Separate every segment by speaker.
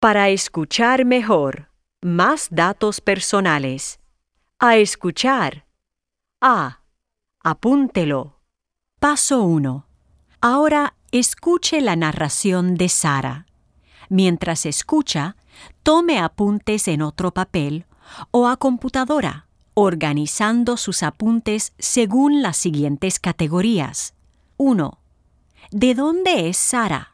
Speaker 1: Para escuchar mejor, más datos personales. A escuchar. A. Apúntelo.
Speaker 2: Paso 1. Ahora escuche la narración de Sara. Mientras escucha, tome apuntes en otro papel o a computadora, organizando sus apuntes según las siguientes categorías. 1. ¿De dónde es Sara?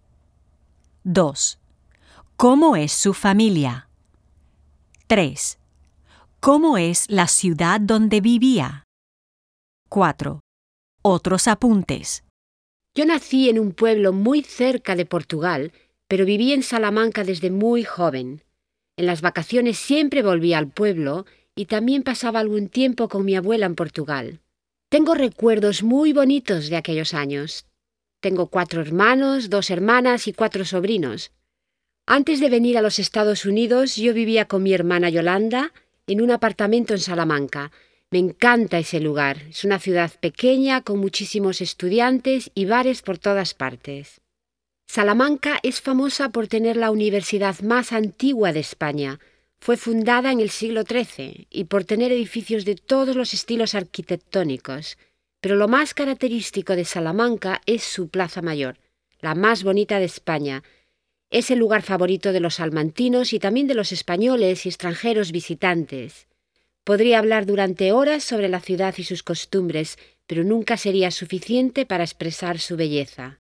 Speaker 2: 2. ¿Cómo es su familia? 3. ¿Cómo es la ciudad donde vivía? 4. Otros apuntes.
Speaker 3: Yo nací en un pueblo muy cerca de Portugal, pero viví en Salamanca desde muy joven. En las vacaciones siempre volvía al pueblo y también pasaba algún tiempo con mi abuela en Portugal. Tengo recuerdos muy bonitos de aquellos años. Tengo 4 hermanos, 2 hermanas y 4 sobrinos. Antes de venir a los Estados Unidos, yo vivía con mi hermana Yolanda en un apartamento en Salamanca. Me encanta ese lugar. Es una ciudad pequeña con muchísimos estudiantes y bares por todas partes. Salamanca es famosa por tener la universidad más antigua de España. Fue fundada en el siglo XIII y por tener edificios de todos los estilos arquitectónicos. Pero lo más característico de Salamanca es su Plaza Mayor, la más bonita de España. Es el lugar favorito de los salmantinos y también de los españoles y extranjeros visitantes. Podría hablar durante horas sobre la ciudad y sus costumbres, pero nunca sería suficiente para expresar su belleza.